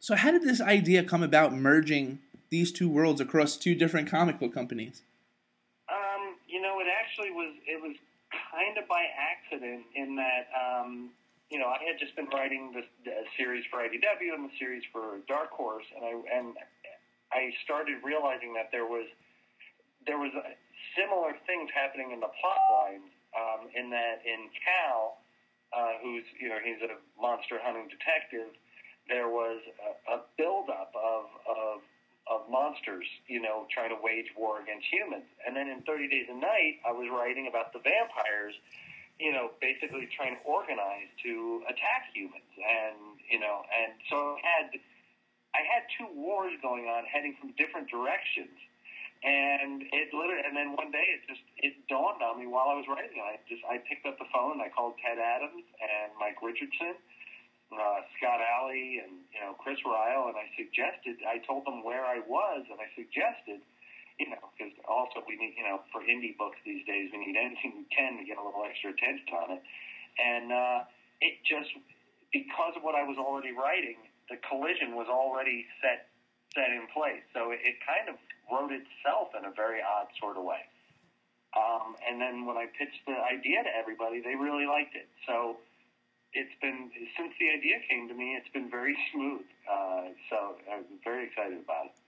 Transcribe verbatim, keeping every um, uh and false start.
So how did this idea come about, merging these two worlds across two different comic book companies? Um, you know, it actually was, it was kind of by accident in that, um, you know, I had just been writing this uh, series for I D W and the series for Dark Horse, and I and I started realizing that there was there was uh, similar things happening in the plot lines. Um, in that, in Cal, uh, who's you know he's a monster hunting detective, there was a, a buildup of of of monsters, you know, trying to wage war against humans. And then in thirty Days a Night, I was writing about the vampires, you know, basically trying to organize to attack humans. And, you know, and so I had, I had two wars going on heading from different directions. And it literally, and then one day it just, it dawned on me while I was writing it. I just, I picked up the phone and I called Ted Adams and Mike Richardson, Uh, Scott Alley, and you know Chris Ryle, and I suggested. I told them where I was, and I suggested, you know, because also we need, you know, for indie books these days, we need anything we can to get a little extra attention on it. And uh, it just, because of what I was already writing, the collision was already set set in place. So it, it kind of wrote itself in a very odd sort of way. Um, and then when I pitched the idea to everybody, they really liked it. So it's been, since the idea came to me, it's been very smooth. Uh, so I'm very excited about it.